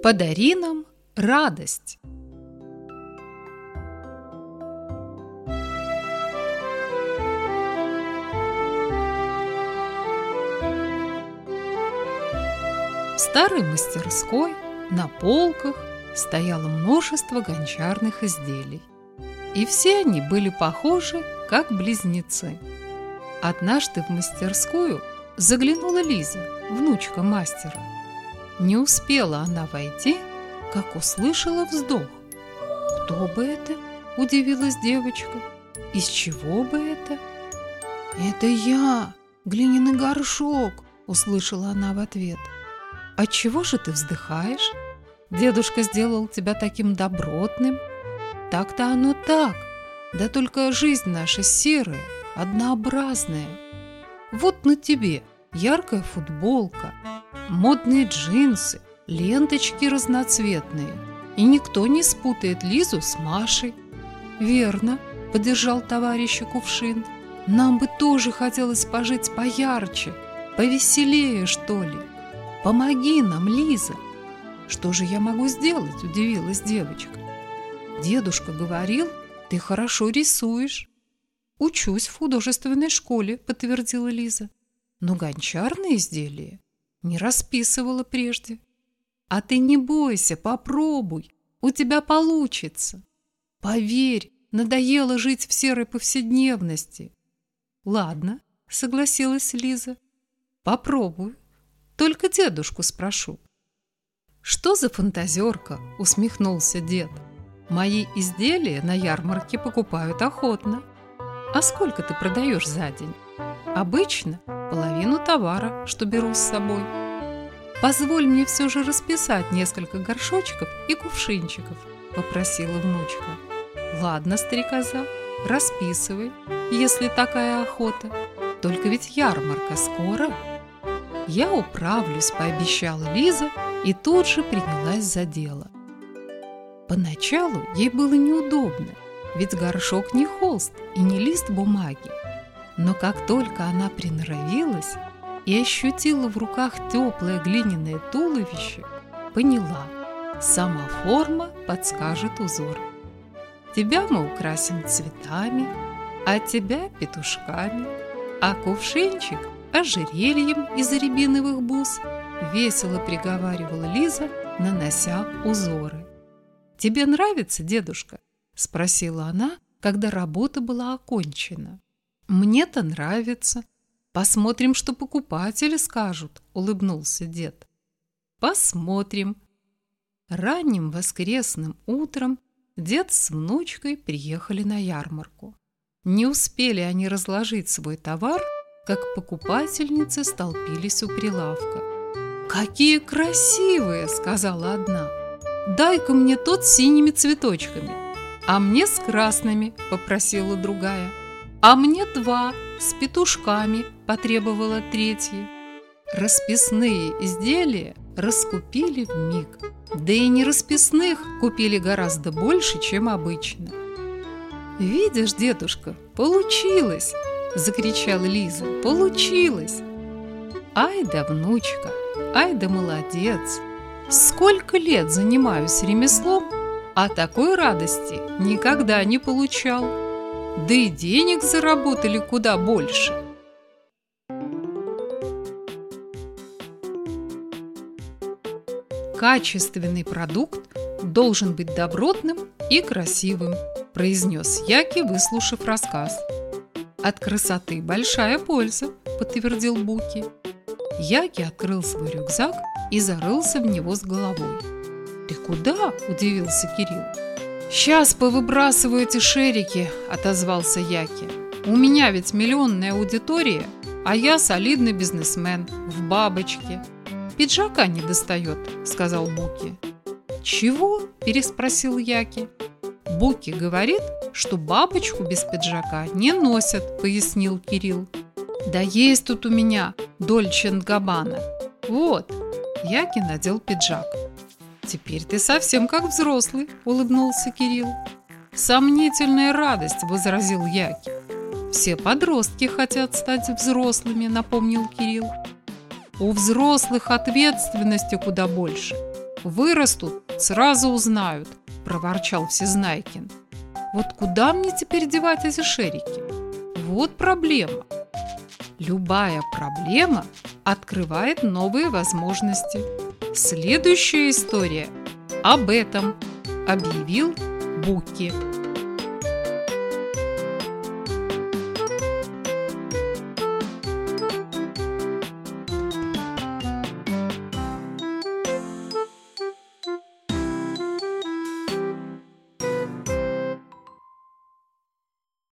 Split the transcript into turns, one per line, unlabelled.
Подари нам радость. В старой мастерской на полках стояло множество гончарных изделий, и все они были похожи, как близнецы. Однажды в мастерскую заглянула Лиза, внучка мастера. Не успела она войти, как услышала вздох. «Кто бы это?» – удивилась девочка. «Из чего бы это?» «Это я, глиняный горшок!» – услышала она в ответ. «Отчего же ты вздыхаешь? Дедушка сделал тебя таким добротным». «Так-то оно так, да только жизнь наша серая, однообразная. Вот на тебе яркая футболка, модные джинсы, ленточки разноцветные, и никто не спутает Лизу с Машей». «Верно», – поддержал товарища Кувшин. «Нам бы тоже хотелось пожить поярче, повеселее, что ли. Помоги нам, Лиза». «Что же я могу сделать?» – удивилась девочка. «Дедушка говорил, ты хорошо рисуешь». «Учусь в художественной школе», – подтвердила Лиза. «Но гончарные изделия не расписывала прежде». «А ты не бойся, попробуй, у тебя получится. Поверь, надоело жить в серой повседневности». «Ладно», – согласилась Лиза, – «попробую. Только дедушку спрошу». «Что за фантазерка?» – усмехнулся дед. «Мои изделия на ярмарке покупают охотно. А сколько ты продаешь за день?» «Обычно половину товара, что беру с собой». «Позволь мне все же расписать несколько горшочков и кувшинчиков», – попросила внучка. «Ладно, стрекоза, расписывай, если такая охота. Только ведь ярмарка скоро». «Я управлюсь», – пообещала Лиза и тут же принялась за дело. Поначалу ей было неудобно, ведь горшок не холст и не лист бумаги. Но как только она приноровилась и ощутила в руках теплое глиняное туловище, поняла – сама форма подскажет узор. «Тебя мы украсим цветами, а тебя – петушками, а кувшинчик – ожерельем из рябиновых бус», – весело приговаривала Лиза, нанося узоры. «Тебе нравится, дедушка?» – спросила она, когда работа была окончена. «Мне-то нравится. Посмотрим, что покупатели скажут», – улыбнулся дед. «Посмотрим». Ранним воскресным утром дед с внучкой приехали на ярмарку. Не успели они разложить свой товар, как покупательницы столпились у прилавка. «Какие красивые!» – сказала одна. «Дай-ка мне тот с синими цветочками». «А мне с красными», – попросила другая. «А мне два с петушками», – потребовала третья. Расписные изделия раскупили вмиг. Да и не расписных купили гораздо больше, чем обычно. «Видишь, дедушка, получилось!» – закричала Лиза. «Получилось!» «Ай да внучка, ай да молодец! Сколько лет занимаюсь ремеслом, а такой радости никогда не получал. Да и денег заработали куда больше». «Качественный продукт должен быть добротным и красивым», – произнес Яки, выслушав рассказ. «От красоты большая польза», – подтвердил Буки. Яки открыл свой рюкзак и зарылся в него с головой. «Ты куда?» – удивился Кирилл. «Сейчас повыбрасываю эти шерики», – отозвался Яки. «У меня ведь миллионная аудитория, а я солидный бизнесмен в бабочке». «Пиджака не достает», – сказал Буки. «Чего?» – переспросил Яки. «Буки говорит, что бабочку без пиджака не носят», – пояснил Кирилл. «Да есть тут у меня Дольче энд Габбана. Вот». Яки надел пиджак. «Теперь ты совсем как взрослый», – улыбнулся Кирилл. «Сомнительная радость», – возразил Яки. «Все подростки хотят стать взрослыми», – напомнил Кирилл. «У взрослых ответственности куда больше. Вырастут, сразу узнают, проворчал Всезнайкин. Вот куда мне теперь девать эти шарики? Вот проблема. Любая проблема открывает новые возможности. Следующая история об этом, объявил Буки.